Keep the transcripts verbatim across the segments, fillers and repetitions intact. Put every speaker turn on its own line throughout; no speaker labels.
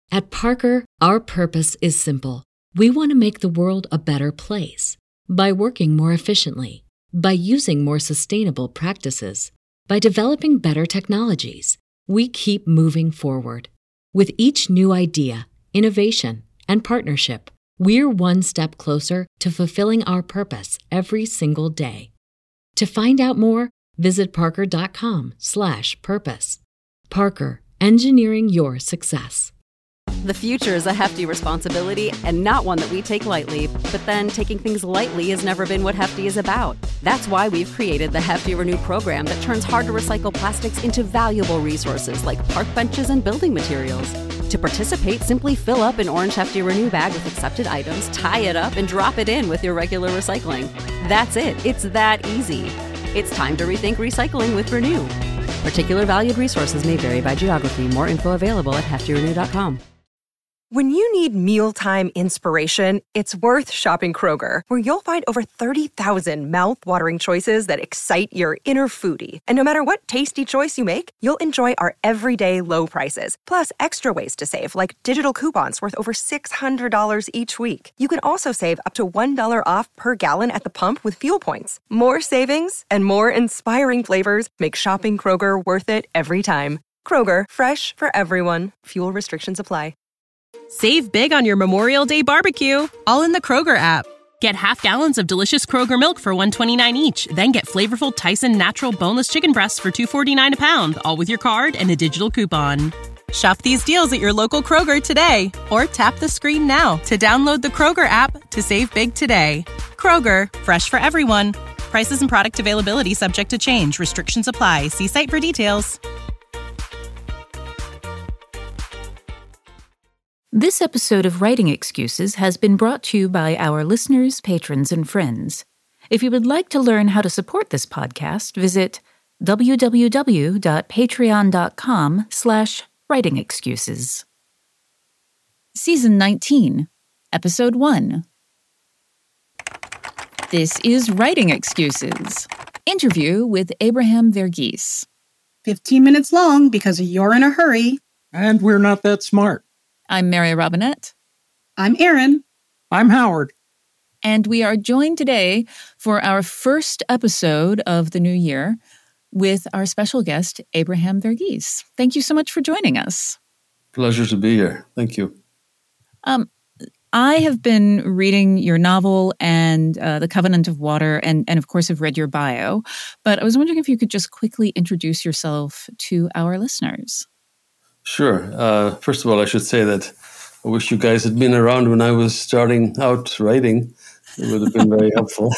At Parker, our purpose is simple. We want to make the world a better place by working more efficiently, by using more sustainable practices, by developing better technologies. We keep moving forward. With each new idea, innovation, and partnership, we're one step closer to fulfilling our purpose every single day. To find out more, visit parker.com slash purpose. Parker, engineering your success.
The future is a hefty responsibility and not one that we take lightly. But then taking things lightly has never been what Hefty is about. That's why we've created the Hefty Renew program that turns hard-to-recycle plastics into valuable resources like park benches and building materials. To participate, simply fill up an orange Hefty Renew bag with accepted items, tie it up, and drop it in with your regular recycling. That's it. It's that easy. It's time to rethink recycling with Renew. Particular valued resources may vary by geography. More info available at hefty renew dot com.
When you need mealtime inspiration, it's worth shopping Kroger, where you'll find over thirty thousand mouth-watering choices that excite your inner foodie. And no matter what tasty choice you make, you'll enjoy our everyday low prices, plus extra ways to save, like digital coupons worth over six hundred dollars each week. You can also save up to one dollar off per gallon at the pump with fuel points. More savings and more inspiring flavors make shopping Kroger worth it every time. Kroger, fresh for everyone. Fuel restrictions apply.
Save big on your Memorial Day barbecue, all in the Kroger app. Get half gallons of delicious Kroger milk for one dollar and twenty-nine cents each. Then get flavorful Tyson natural boneless chicken breasts for two dollars and forty-nine cents a pound, all with your card and a digital coupon. Shop these deals at your local Kroger today, or tap the screen now to download the Kroger app to save big today. Kroger, fresh for everyone. Prices and product availability subject to change. Restrictions apply. See site for details.
This episode of Writing Excuses has been brought to you by our listeners, patrons, and friends. If you would like to learn how to support this podcast, visit www.patreon.com slash writing excuses. Season nineteen, Episode one. This is Writing Excuses. Interview with Abraham Verghese.
Fifteen minutes long because you're in a hurry.
And we're not that smart.
I'm Mary Robinette.
I'm Erin.
I'm Howard.
And we are joined today for our first episode of the new year with our special guest, Abraham Verghese. Thank you so much for joining us.
Pleasure to be here. Thank you.
Um, I have been reading your novel and uh, The Covenant of Water, and, and of course have read your bio. But I was wondering if you could just quickly introduce yourself to our listeners.
Sure. Uh, first of all, I should say that I wish you guys had been around when I was starting out writing. It would have been very helpful.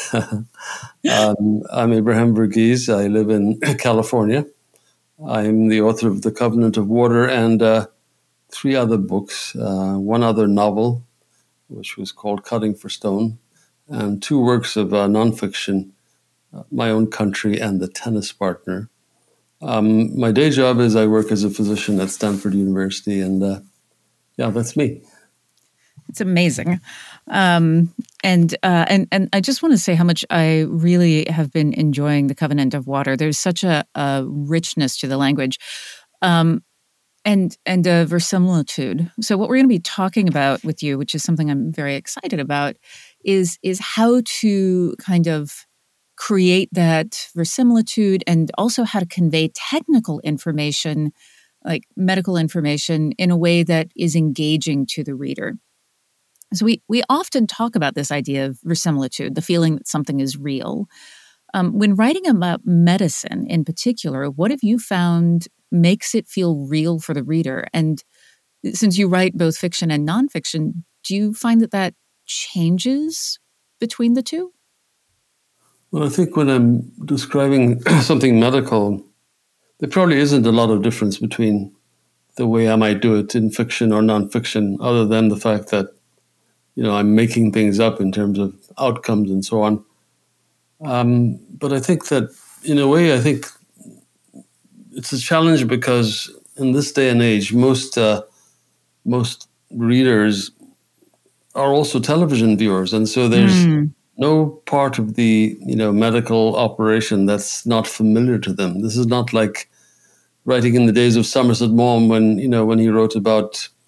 um, I'm Abraham Verghese. I live in California. I'm the author of The Covenant of Water and uh, three other books, uh, one other novel, which was called Cutting for Stone, and two works of uh, nonfiction, uh, My Own Country and The Tennis Partner. Um, my day job is I work as a physician at Stanford University, and uh, yeah, that's me.
It's amazing. Um, and, uh, and and I just want to say how much I really have been enjoying The Covenant of Water. There's such a, a richness to the language um, and, and a verisimilitude. So what we're going to be talking about with you, which is something I'm very excited about, is is how to kind of create that verisimilitude and also how to convey technical information, like medical information, in a way that is engaging to the reader. So we we often talk about this idea of verisimilitude, the feeling that something is real. Um, when writing about medicine in particular, what have you found makes it feel real for the reader? And since you write both fiction and nonfiction, do you find that that changes between the two?
Well, I think when I'm describing something medical, there probably isn't a lot of difference between the way I might do it in fiction or nonfiction, other than the fact that, you know, I'm making things up in terms of outcomes and so on. Um, but I think that, in a way, I think it's a challenge because in this day and age, most uh, most readers are also television viewers, and so there's mm. no part of the, you know, medical operation that's not familiar to them. This is not like writing in the days of Somerset Maugham when, you know, when he wrote about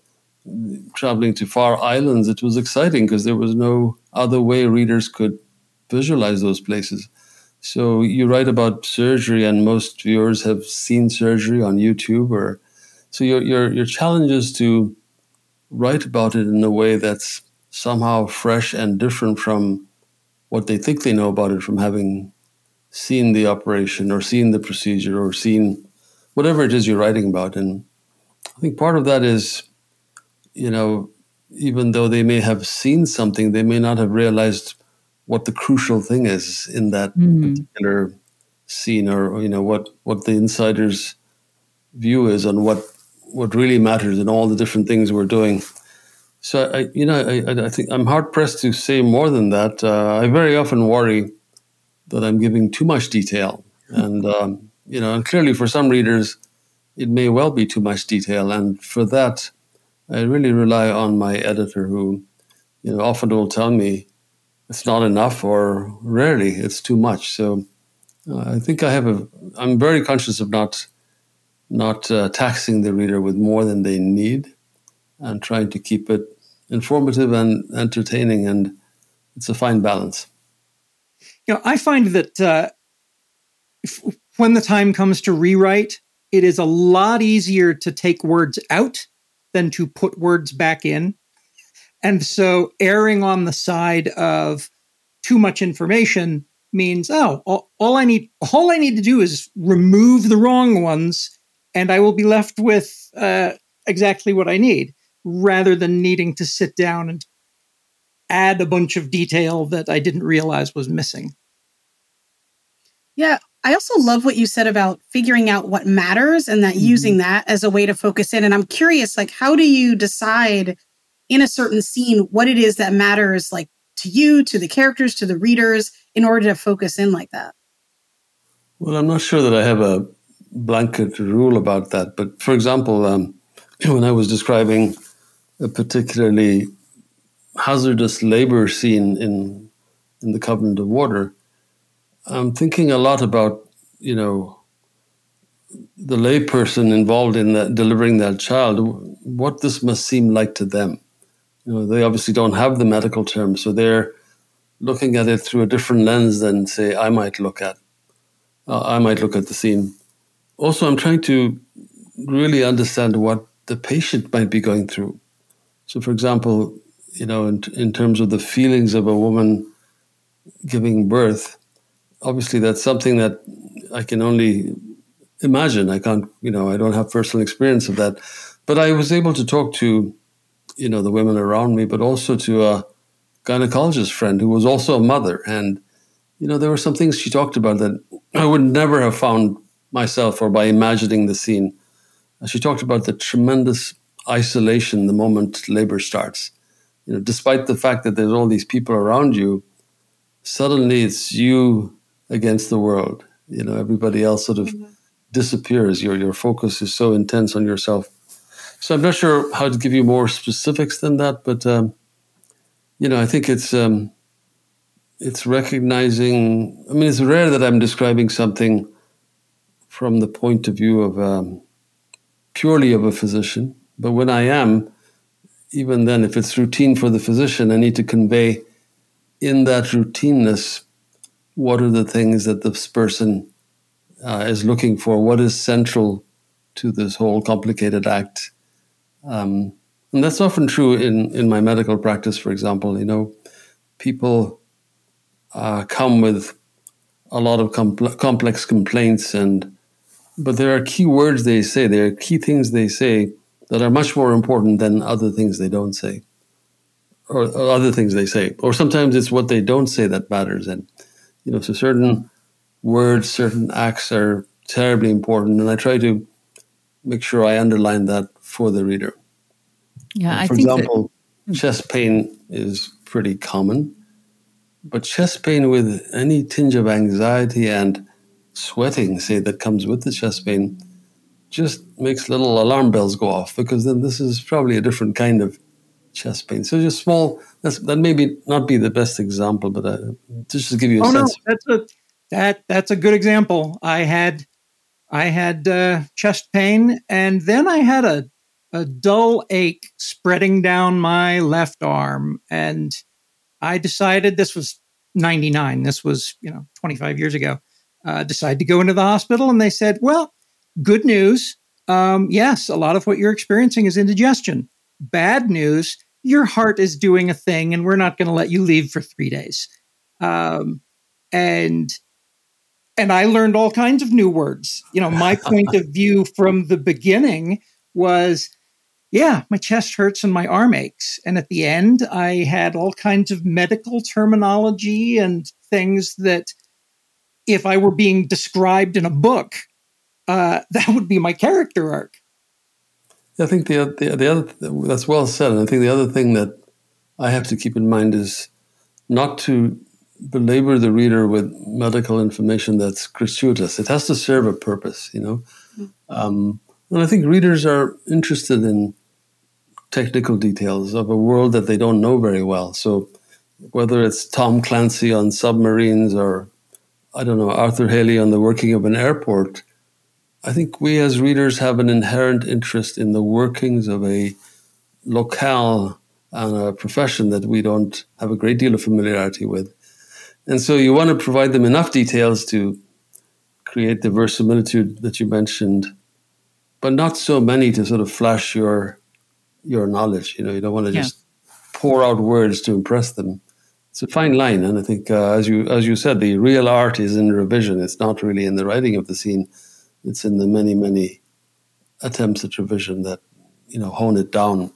traveling to far islands, it was exciting because there was no other way readers could visualize those places. So you write about surgery, and most viewers have seen surgery on YouTube. Or so your your your challenge is to write about it in a way that's somehow fresh and different from what they think they know about it from having seen the operation or seen the procedure or seen whatever it is you're writing about. And I think part of that is, you know, even though they may have seen something, they may not have realized what the crucial thing is in that mm. particular scene, or, you know, what, what the insider's view is on what, what really matters in all the different things we're doing. So, I, you know, I, I think I'm hard-pressed to say more than that. Uh, I very often worry that I'm giving too much detail. And, um, you know, and clearly for some readers, it may well be too much detail. And for that, I really rely on my editor who, you know, often will tell me it's not enough, or rarely it's too much. So uh, I think I have a, I'm very conscious of not, not uh, taxing the reader with more than they need, and trying to keep it informative and entertaining. And it's a fine balance.
You know, I find that uh, if, when the time comes to rewrite, it is a lot easier to take words out than to put words back in. And so erring on the side of too much information means, oh, all, all I need, all I need to do is remove the wrong ones, and I will be left with uh, exactly what I need, rather than needing to sit down and add a bunch of detail that I didn't realize was missing.
Yeah, I also love what you said about figuring out what matters and that mm-hmm. using that as a way to focus in. And I'm curious, like, how do you decide in a certain scene what it is that matters, like, to you, to the characters, to the readers, in order to focus in like that?
Well, I'm not sure that I have a blanket rule about that. But for example, um, when I was describing a particularly hazardous labor scene in in the Covenant of Water, I'm thinking a lot about, you know, the layperson involved in that, delivering that child, what this must seem like to them. You know, they obviously don't have the medical terms, so they're looking at it through a different lens than, say, I might look at. Uh, I might look at the scene. Also, I'm trying to really understand what the patient might be going through. So, for example, you know, in, in terms of the feelings of a woman giving birth, obviously that's something that I can only imagine. I can't, you know, I don't have personal experience of that. But I was able to talk to, you know, the women around me, but also to a gynecologist friend who was also a mother. And, you know, there were some things she talked about that I would never have found myself or by imagining the scene. She talked about the tremendous isolation the moment labor starts. You know, despite the fact that there's all these people around you, suddenly it's you against the world. You know, everybody else sort of mm-hmm. disappears. Your your focus is so intense on yourself. So I'm not sure how to give you more specifics than that, but um, you know, I think it's um, it's recognizing. I mean, it's rare that I'm describing something from the point of view of um, purely of a physician. But when I am, even then, if it's routine for the physician, I need to convey in that routineness what are the things that this person uh, is looking for, what is central to this whole complicated act. Um, and that's often true in, in my medical practice, for example. You know, people uh, come with a lot of compl- complex complaints, and but there are key words they say, there are key things they say that are much more important than other things they don't say, or, or other things they say. Or sometimes it's what they don't say that matters. And, you know, so certain words, certain acts are terribly important. And I try to make sure I underline that for the reader.
Yeah,
I For
think
example,
that,
chest pain is pretty common. But chest pain with any tinge of anxiety and sweating, say, that comes with the chest pain, just makes little alarm bells go off, because then this is probably a different kind of chest pain. So just small, that's, that may be not be the best example, but uh, just to give you a
oh,
sense.
No, that's a, that, that's a good example. I had, I had uh, chest pain, and then I had a, a dull ache spreading down my left arm. And I decided, this was ninety-nine. This was, you know, twenty-five years ago. Uh, decided to go into the hospital, and they said, well, good news. Um, yes, a lot of what you're experiencing is indigestion. Bad news, your heart is doing a thing, and we're not going to let you leave for three days. Um, and and I learned all kinds of new words. You know, my point of view from the beginning was, yeah, my chest hurts and my arm aches. And at the end, I had all kinds of medical terminology and things that, if I were being described in a book, uh, that would be my character arc.
I think the, the the other that's well said, and I think the other thing that I have to keep in mind is not to belabor the reader with medical information that's gratuitous. It has to serve a purpose, you know. Mm-hmm. Um, and I think readers are interested in technical details of a world that they don't know very well. So whether it's Tom Clancy on submarines or, I don't know, Arthur Haley on the working of an airport, I think we as readers have an inherent interest in the workings of a locale and a profession that we don't have a great deal of familiarity with. And so you want to provide them enough details to create the verisimilitude that you mentioned, but not so many to sort of flash your your knowledge. You know, you don't want to yeah. just pour out words to impress them. It's a fine line. And I think, uh, as you as you said, the real art is in revision. It's not really in the writing of the scene. It's in the many, many attempts at revision that, you know, hone it down.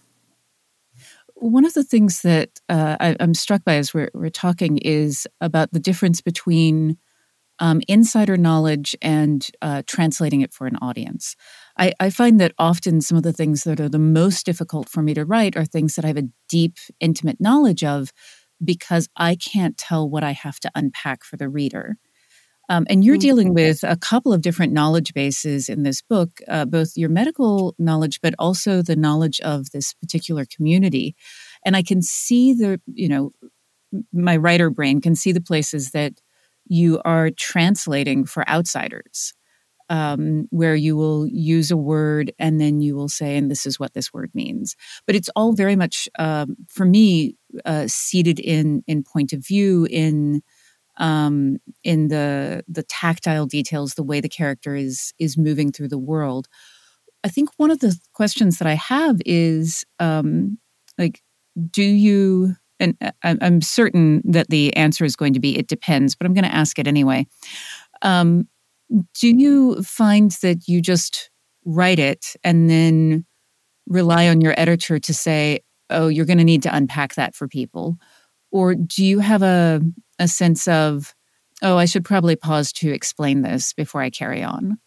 One of the things that uh, I, I'm struck by as we're, we're talking is about the difference between um, insider knowledge and uh, translating it for an audience. I, I find that often some of the things that are the most difficult for me to write are things that I have a deep, intimate knowledge of, because I can't tell what I have to unpack for the reader. Um, and you're dealing with a couple of different knowledge bases in this book, uh, both your medical knowledge, but also the knowledge of this particular community. And I can see the, you know, my writer brain can see the places that you are translating for outsiders, um, where you will use a word and then you will say, and this is what this word means. But it's all very much, um, for me, uh, seated in in point of view, in Um, in the the tactile details, the way the character is is moving through the world. I think one of the questions that I have is, um, like, do you, and I, I'm certain that the answer is going to be, it depends, but I'm going to ask it anyway. Um, do you find that you just write it and then rely on your editor to say, oh, you're going to need to unpack that for people? Or do you have a a sense of, oh, I should probably pause to explain this before I carry on?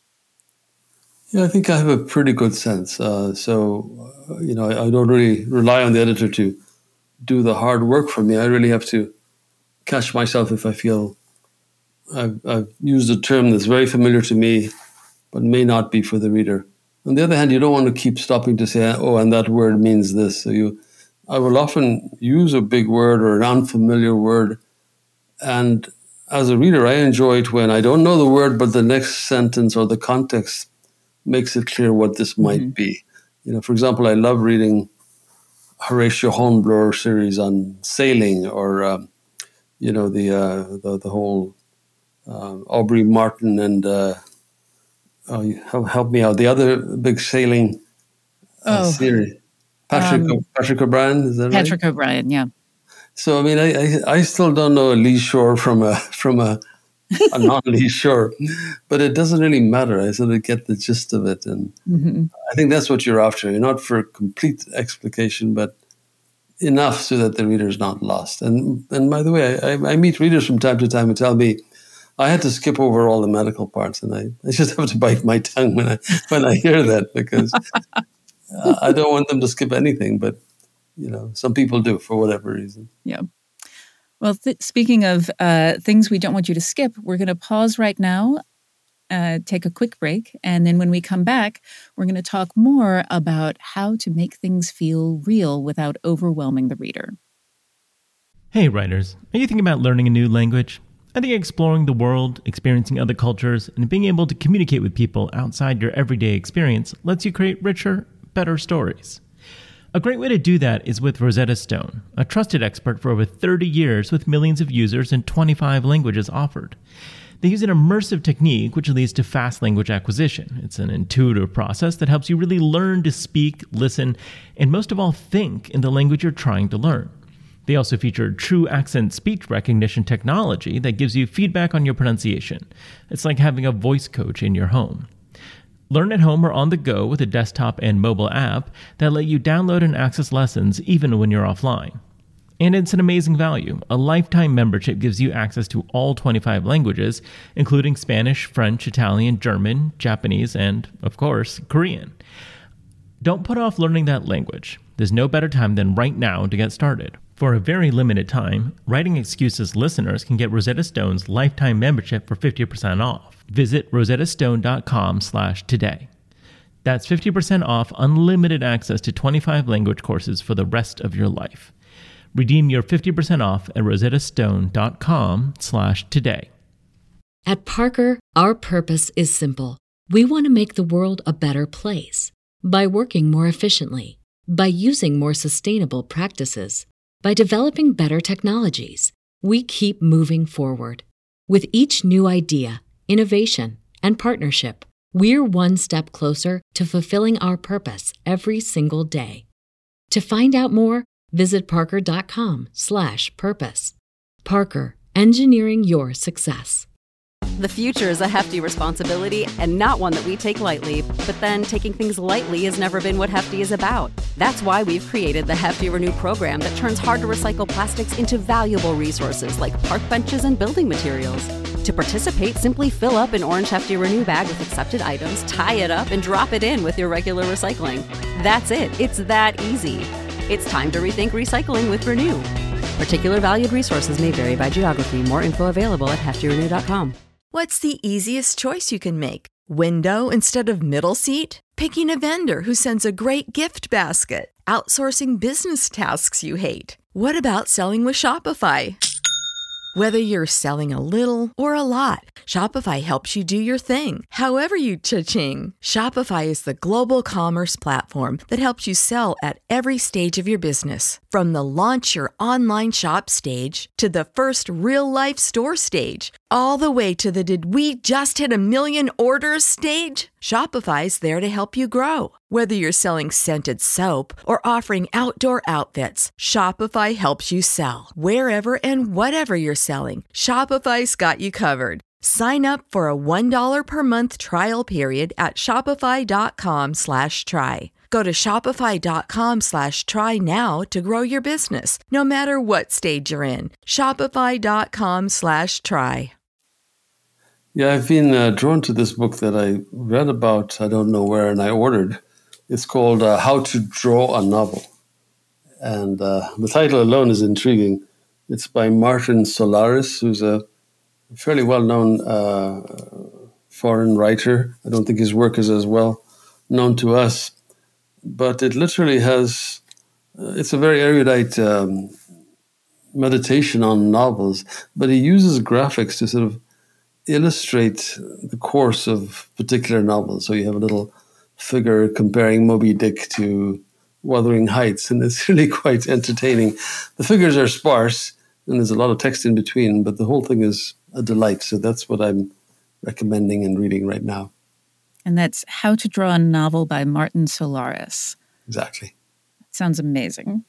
Yeah, I think I have a pretty good sense. Uh, so, uh, you know, I, I don't really rely on the editor to do the hard work for me. I really have to catch myself if I feel I've, I've used a term that's very familiar to me, but may not be for the reader. On the other hand, you don't want to keep stopping to say, oh, and that word means this. So you, I will often use a big word or an unfamiliar word. And as a reader, I enjoy it when I don't know the word, but the next sentence or the context makes it clear what this might mm-hmm. be. You know, for example, I love reading Horatio Hornblower series on sailing, or um, you know, the uh, the, the whole uh, Aubrey Martin and uh, oh, help, help me out. The other big sailing uh, oh, series, Patrick um, Patrick O'Brian. Is that
Patrick
right?
O'Brian, yeah.
So I mean, I, I I still don't know a lee shore from a from a, a non-lee shore, but it doesn't really matter. I sort of get the gist of it, and mm-hmm. I think that's what you're after. You're not for complete explication, but enough so that the reader's not lost. And and by the way, I, I meet readers from time to time who tell me I had to skip over all the medical parts, and I, I just have to bite my tongue when I when I hear that, because uh, I don't want them to skip anything, but. You know, some people do for whatever reason.
Yeah. Well, th- speaking of uh, things we don't want you to skip, we're going to pause right now, uh, take a quick break. And then when we come back, we're going to talk more about how to make things feel real without overwhelming the reader.
Hey, writers. Are you thinking about learning a new language? I think exploring the world, experiencing other cultures, and being able to communicate with people outside your everyday experience lets you create richer, better stories. A great way to do that is with Rosetta Stone, a trusted expert for over thirty years with millions of users and twenty-five languages offered. They use an immersive technique which leads to fast language acquisition. It's an intuitive process that helps you really learn to speak, listen, and most of all, think in the language you're trying to learn. They also feature true accent speech recognition technology that gives you feedback on your pronunciation. It's like having a voice coach in your home. Learn at home or on the go with a desktop and mobile app that let you download and access lessons even when you're offline. And it's an amazing value. A lifetime membership gives you access to all twenty-five languages, including Spanish, French, Italian, German, Japanese, and, of course, Korean. Don't put off learning that language. There's no better time than right now to get started. For a very limited time, Writing Excuses listeners can get Rosetta Stone's lifetime membership for fifty percent off. Visit rosettastone.com slash today. That's fifty percent off unlimited access to twenty-five language courses for the rest of your life. Redeem your fifty percent off at rosettastone.com slash today.
At Parker, our purpose is simple. We want to make the world a better place by working more efficiently, by using more sustainable practices, by developing better technologies. We keep moving forward. With each new idea, innovation, and partnership, we're one step closer to fulfilling our purpose every single day. To find out more, visit parker.com slash purpose. Parker, engineering your success.
The future is a hefty responsibility and not one that we take lightly. But then taking things lightly has never been what Hefty is about. That's why we've created the Hefty Renew program that turns hard-to-recycle plastics into valuable resources like park benches and building materials. To participate, simply fill up an orange Hefty Renew bag with accepted items, tie it up, and drop it in with your regular recycling. That's it. It's that easy. It's time to rethink recycling with Renew. Particular valued resources may vary by geography. More info available at hefty renew dot com.
What's the easiest choice you can make? Window instead of middle seat? Picking a vendor who sends a great gift basket? Outsourcing business tasks you hate? What about selling with Shopify? Whether you're selling a little or a lot, Shopify helps you do your thing, however you cha-ching. Shopify is the global commerce platform that helps you sell at every stage of your business. From the launch your online shop stage to the first real-life store stage, all the way to the did we just hit a million orders stage. Shopify's there to help you grow. Whether you're selling scented soap or offering outdoor outfits, Shopify helps you sell. Wherever and whatever you're selling, Shopify's got you covered. Sign up for a one dollar per month trial period at shopify.com slash try. Go to shopify.com slash try now to grow your business, no matter what stage you're in. Shopify.com slash try.
Yeah, I've been uh, drawn to this book that I read about, I don't know where, and I ordered. It's called uh, How to Draw a Novel. And uh, the title alone is intriguing. It's by Martin Solaris, who's a fairly well-known uh, foreign writer. I don't think his work is as well known to us. But it literally has, uh, it's a very erudite um, meditation on novels. But he uses graphics to sort of illustrate the course of particular novels. So you have a little figure comparing Moby Dick to Wuthering Heights, and it's really quite entertaining. The figures are sparse, and there's a lot of text in between, but the whole thing is a delight. So that's what I'm recommending and reading right now.
And that's How to Draw a Novel by Martin Solaris.
Exactly.
Sounds amazing.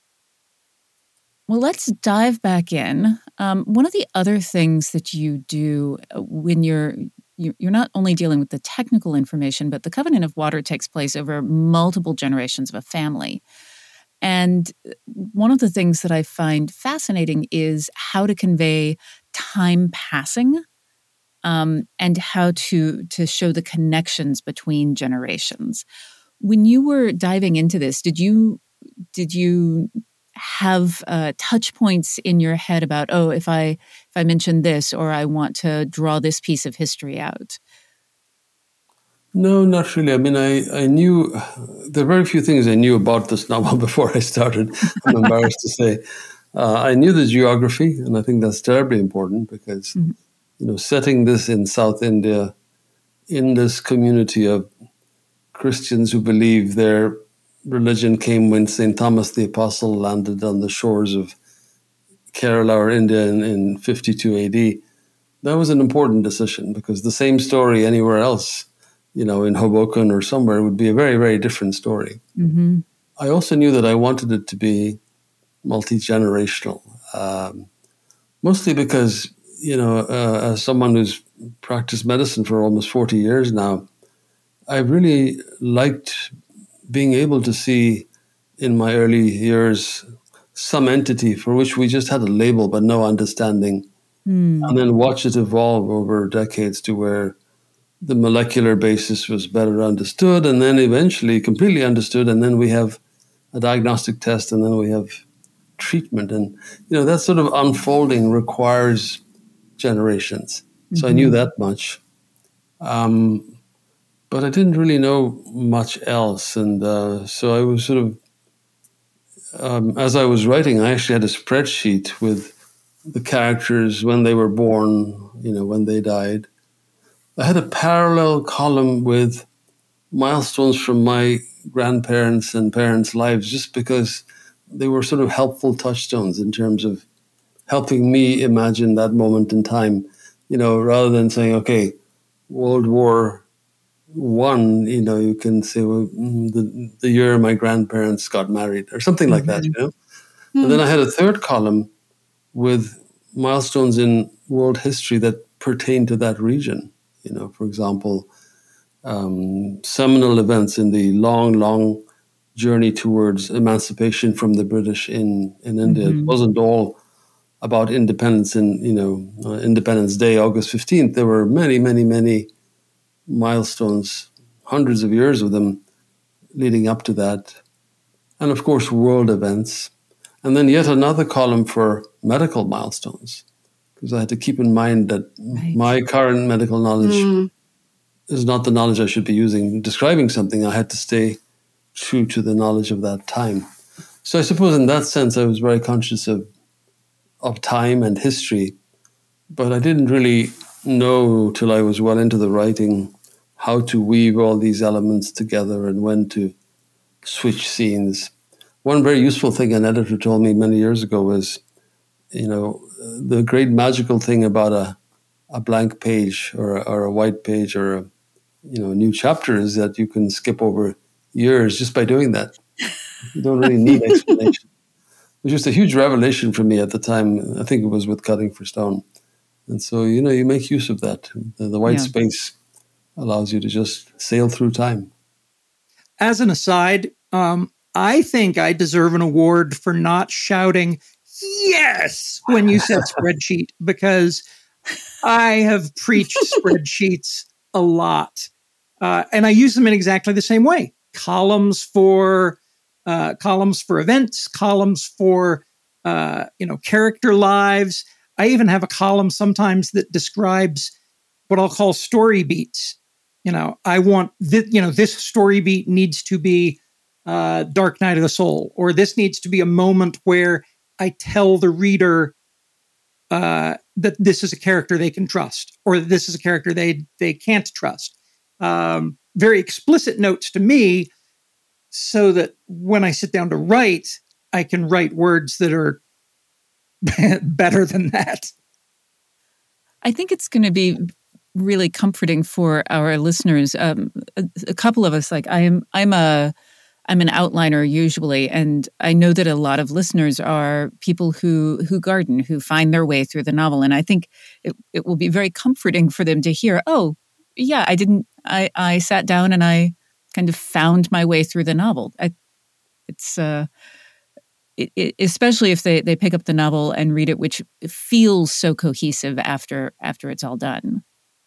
Well, let's dive back in. Um, one of the other things that you do when you're you're not only dealing with the technical information, but the Covenant of Water takes place over multiple generations of a family. And one of the things that I find fascinating is how to convey time passing um, and how to, to show the connections between generations. When you were diving into this, did you did you have uh, touch points in your head about, oh, if I if I mention this, or I want to draw this piece of history out?
No, not really. I mean, I, I knew, there are very few things I knew about this novel before I started, I'm embarrassed to say. Uh, I knew the geography, and I think that's terribly important because, mm-hmm. you know, setting this in South India, in this community of Christians who believe their religion came when Saint Thomas the Apostle landed on the shores of Kerala or India in, in fifty-two A D. That was an important decision because the same story anywhere else, you know, in Hoboken or somewhere would be a very, very different story.
Mm-hmm.
I also knew that I wanted it to be multi-generational, um, mostly because, you know, uh, as someone who's practiced medicine for almost forty years now, I really liked being able to see in my early years some entity for which we just had a label but no understanding, mm. and then watch it evolve over decades to where the molecular basis was better understood and then eventually completely understood, and then we have a diagnostic test and then we have treatment. And, you know, that sort of unfolding requires generations. So mm-hmm. I knew that much. Um, but I didn't really know much else. And uh, so I was sort of, um, as I was writing, I actually had a spreadsheet with the characters when they were born, you know, when they died. I had a parallel column with milestones from my grandparents and parents' lives just because they were sort of helpful touchstones in terms of helping me imagine that moment in time, you know, rather than saying, okay, World War One, you know, you can say, well, the, the year my grandparents got married or something like mm-hmm. that, you know. Mm-hmm. And then I had a third column with milestones in world history that pertain to that region. You know, for example, um, seminal events in the long, long journey towards emancipation from the British in, in India. Mm-hmm. It wasn't all about independence in, you know, uh, Independence Day, August fifteenth. There were many, many, many milestones, hundreds of years of them leading up to that. And of course, world events. And then yet another column for medical milestones, because I had to keep in mind that right. my current medical knowledge mm. is not the knowledge I should be using. Describing something, I had to stay true to the knowledge of that time. So I suppose in that sense, I was very conscious of of time and history, but I didn't really know till I was well into the writing how to weave all these elements together and when to switch scenes. One very useful thing an editor told me many years ago was, you know, the great magical thing about a a blank page or a, or a white page or a, you know, a new chapter is that you can skip over years just by doing that. You don't really need explanation. It was just a huge revelation for me at the time. I think it was with Cutting for Stone. And so, you know, you make use of that. The, the white yeah. space allows you to just sail through time.
As an aside, um, I think I deserve an award for not shouting, yes, when you said spreadsheet, because I have preached spreadsheets a lot. Uh, and I use them in exactly the same way. Columns for uh, columns for events, columns for uh, you know, character lives. I even have a column sometimes that describes what I'll call story beats. You know, I want this, you know, this story beat needs to be uh, Dark Night of the Soul, or this needs to be a moment where I tell the reader uh, that this is a character they can trust, or that this is a character they they can't trust. Um, very explicit notes to me, so that when I sit down to write, I can write words that are better than that.
I think it's going to be really comforting for our listeners. Um, a, a couple of us, like I'm, I'm a, I'm an outliner usually, and I know that a lot of listeners are people who who garden, who find their way through the novel, and I think it it will be very comforting for them to hear, oh, yeah, I didn't, I I sat down and I kind of found my way through the novel. I, it's uh, it, it, especially if they they pick up the novel and read it, which feels so cohesive after after it's all done.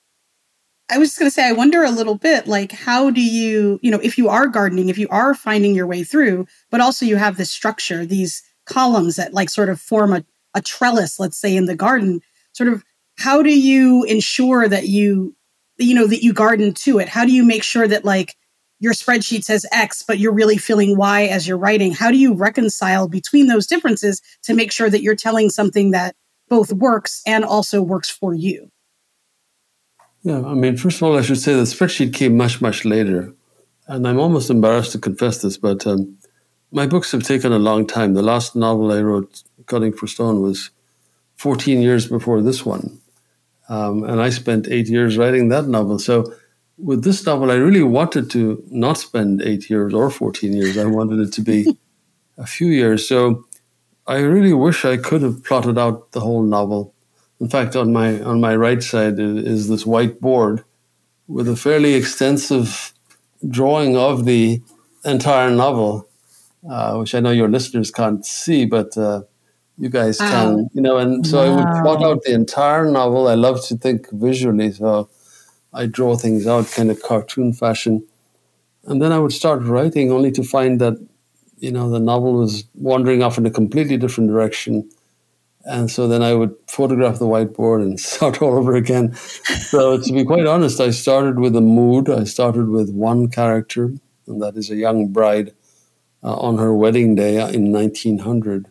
I was just going to say, I wonder a little bit, like, how do you, you know, if you are gardening, if you are finding your way through, but also you have this structure, these columns that like sort of form a, a trellis, let's say in the garden, sort of, how do you ensure that you, you know, that you garden to it? How do you make sure that like your spreadsheet says X, but you're really feeling Y as you're writing? How do you reconcile between those differences to make sure that you're telling something that both works and also works for you?
Yeah, I mean, first of all, I should say the spreadsheet came much, much later. and I'm almost embarrassed to confess this, but um, my books have taken a long time. The last novel I wrote, Cutting for Stone, was fourteen years before this one. Um, and I spent eight years writing that novel. So with this novel, I really wanted to not spend eight years or fourteen years. I wanted it to be a few years. So I really wish I could have plotted out the whole novel. In fact, on my on my right side is this white board with a fairly extensive drawing of the entire novel, uh, which I know your listeners can't see, but uh, you guys can. Wow. You know, and so wow. I would plot out the entire novel. I love to think visually, so I draw things out kind of cartoon fashion. And then I would start writing only to find that, you know, the novel was wandering off in a completely different direction. And so then I would photograph the whiteboard and start all over again. So to be quite honest, I started with a mood. I started with one character, and that is a young bride uh, on her wedding day in nineteen hundred.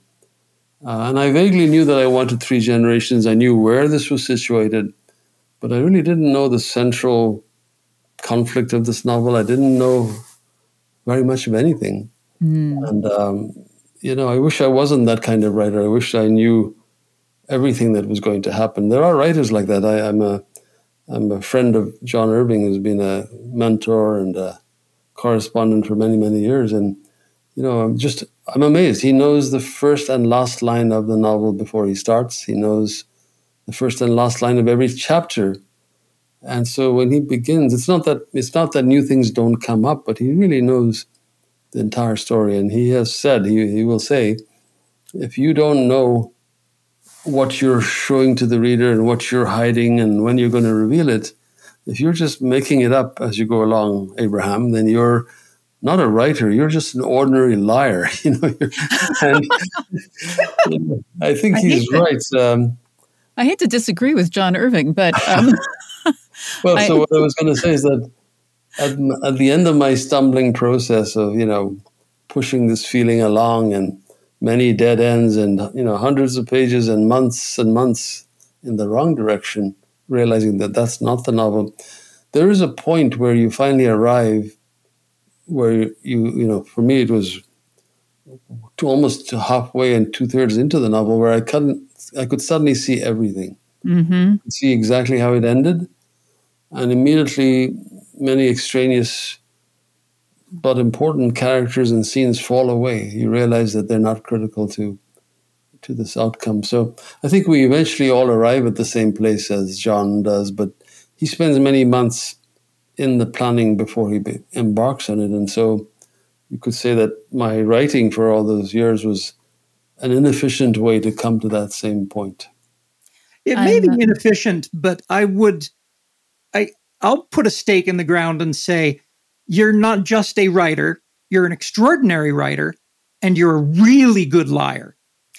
Uh, and I vaguely knew that I wanted three generations. I knew where this was situated, but I really didn't know the central conflict of this novel. I didn't know very much of anything. Mm. And, um, you know, I wish I wasn't that kind of writer. I wish I knew everything that was going to happen. There are writers like that. I, I'm a I'm a friend of John Irving, who's been a mentor and a correspondent for many, many years. And, you know, I'm just, I'm amazed. He knows the first and last line of the novel before he starts. He knows the first and last line of every chapter. And so when he begins, it's not that it's not that new things don't come up, but he really knows the entire story. And he has said, he, he will say, if you don't know what you're showing to the reader and what you're hiding and when you're going to reveal it, if you're just making it up as you go along, Abraham, then you're not a writer. You're just an ordinary liar. You know, and you know, I think I he's right. Um,
I hate to disagree with John Irving, but um,
well, so I, what I was going to say is that at, at the end of my stumbling process of, you know, pushing this feeling along and many dead ends and, you know, hundreds of pages and months and months in the wrong direction, realizing that that's not the novel, there is a point where you finally arrive where you, you know, for me it was to almost halfway and two thirds into the novel where I couldn't, I could suddenly see everything, mm-hmm. see exactly how it ended, and immediately many extraneous but important characters and scenes fall away. You realize that they're not critical to to this outcome. So I think we eventually all arrive at the same place as John does, but he spends many months in the planning before he be, embarks on it. And so you could say that my writing for all those years was an inefficient way to come to that same point.
It may be inefficient, but I would, I, I'll put a stake in the ground and say, you're not just a writer, you're an extraordinary writer, and you're a really good liar.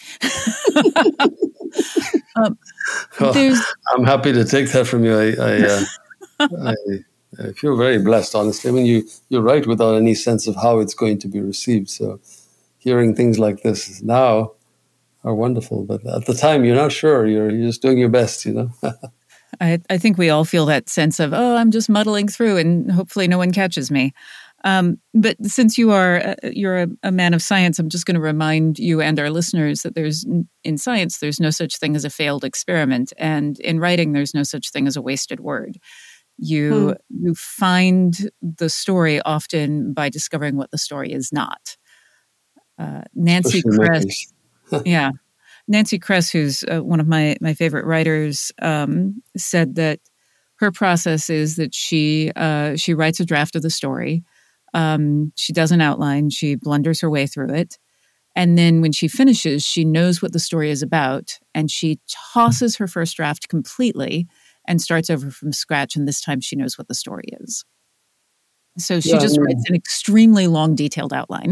um, well, I'm happy to take that from you. I, I, uh, I, I feel very blessed, honestly. I mean, you, you write without any sense of how it's going to be received. So hearing things like this now are wonderful. But at the time, you're not sure. You're, you're just doing your best, you know.
I, I think we all feel that sense of, oh, I'm just muddling through and hopefully no one catches me. Um, but since you are uh, you're a, a man of science, I'm just going to remind you and our listeners that there's in science, there's no such thing as a failed experiment. And in writing, there's no such thing as a wasted word. You, hmm. you find the story often by discovering what the story is not. Uh, Nancy Kress, yeah. Nancy Kress, who's uh, one of my, my favorite writers, um, said that her process is that she uh, she writes a draft of the story. Um, she does an outline. She blunders her way through it. And then when she finishes, she knows what the story is about. And she tosses her first draft completely and starts over from scratch. And this time she knows what the story is. So she yeah, just I mean, writes an extremely long, detailed outline.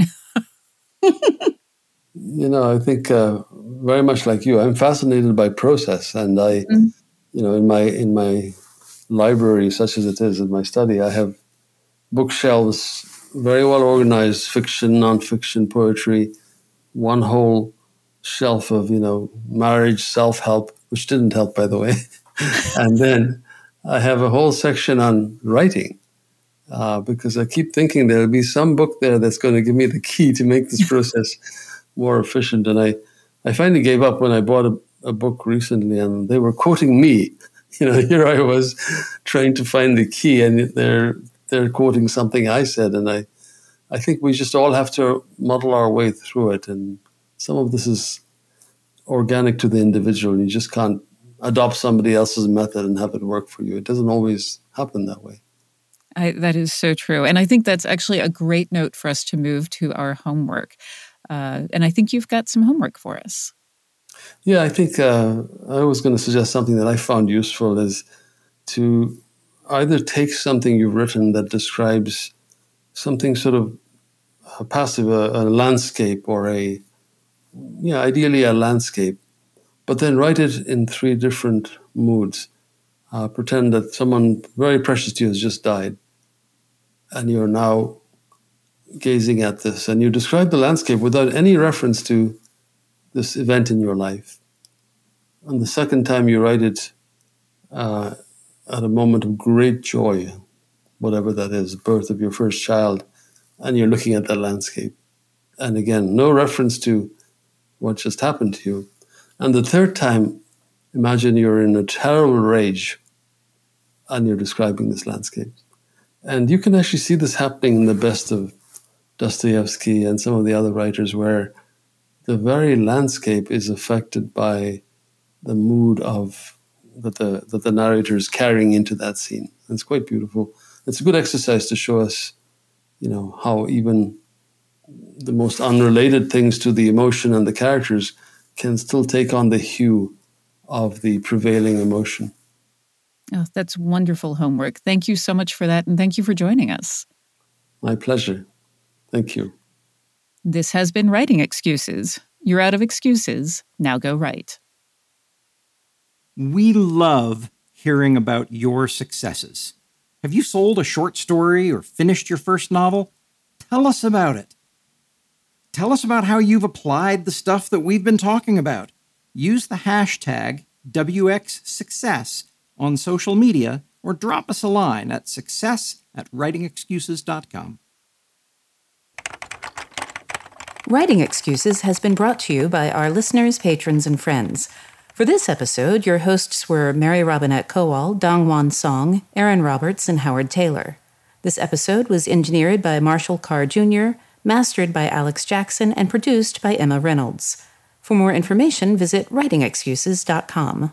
You know, I think uh, very much like you, I'm fascinated by process, and I, mm-hmm. you know, in my in my library, such as it is in my study, I have bookshelves, very well organized, fiction, nonfiction, poetry, one whole shelf of, you know, marriage, self-help, which didn't help, by the way, and then I have a whole section on writing, uh, because I keep thinking there'll be some book there that's going to give me the key to make this process more efficient. And I, I finally gave up when I bought a, a book recently, and they were quoting me. You know, here I was trying to find the key, and they're they're quoting something I said. And I, I think we just all have to muddle our way through it. And some of this is organic to the individual. You just can't adopt somebody else's method and have it work for you. It doesn't always happen that way.
I, that is so true. And I think that's actually a great note for us to move to our homework. Uh, and I think you've got some homework for us.
Yeah, I think uh, I was going to suggest something that I found useful is to either take something you've written that describes something sort of a passive, a, a landscape or a, yeah, ideally a landscape, but then write it in three different moods. Uh, pretend that someone very precious to you has just died, and you're now gazing at this, and you describe the landscape without any reference to this event in your life. And the second time you write it uh, at a moment of great joy, whatever that is, the birth of your first child, and you're looking at that landscape. And again, no reference to what just happened to you. And the third time, imagine you're in a terrible rage and you're describing this landscape. And you can actually see this happening in the best of Dostoevsky and some of the other writers, where the very landscape is affected by the mood of that the that the narrator is carrying into that scene. And it's quite beautiful. It's a good exercise to show us, you know, how even the most unrelated things to the emotion and the characters can still take on the hue of the prevailing emotion.
Oh, that's wonderful homework. Thank you so much for that, and thank you for joining us.
My pleasure. Thank you.
This has been Writing Excuses. You're out of excuses. Now go write.
We love hearing about your successes. Have you sold a short story or finished your first novel? Tell us about it. Tell us about how you've applied the stuff that we've been talking about. Use the hashtag W X Success on social media or drop us a line at success at writing excuses dot com.
Writing Excuses has been brought to you by our listeners, patrons, and friends. For this episode, your hosts were Mary Robinette Kowal, Dongwon Song, Aaron Roberts, and Howard Taylor. This episode was engineered by Marshall Carr Junior, mastered by Alex Jackson, and produced by Emma Reynolds. For more information, visit writing excuses dot com.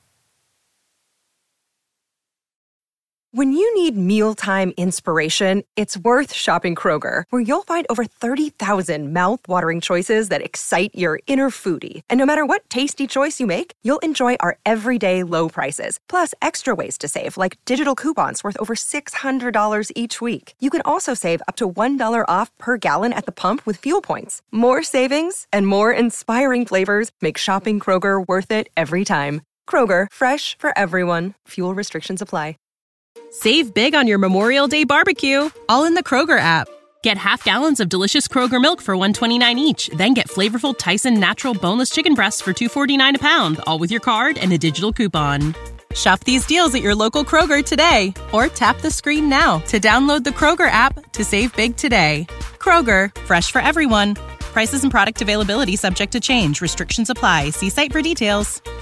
When you need mealtime inspiration, it's worth shopping Kroger, where you'll find over thirty thousand mouth-watering choices that excite your inner foodie. And no matter what tasty choice you make, you'll enjoy our everyday low prices, plus extra ways to save, like digital coupons worth over six hundred dollars each week. You can also save up to one dollar off per gallon at the pump with fuel points. More savings and more inspiring flavors make shopping Kroger worth it every time. Kroger, fresh for everyone. Fuel restrictions apply.
Save big on your Memorial Day barbecue, all in the Kroger app. Get half gallons of delicious Kroger milk for one dollar and twenty-nine cents each. Then get flavorful Tyson natural boneless chicken breasts for two dollars and forty-nine cents a pound, all with your card and a digital coupon. Shop these deals at your local Kroger today, or tap the screen now to download the Kroger app to save big today. Kroger, fresh for everyone. Prices and product availability subject to change. Restrictions apply. See site for details.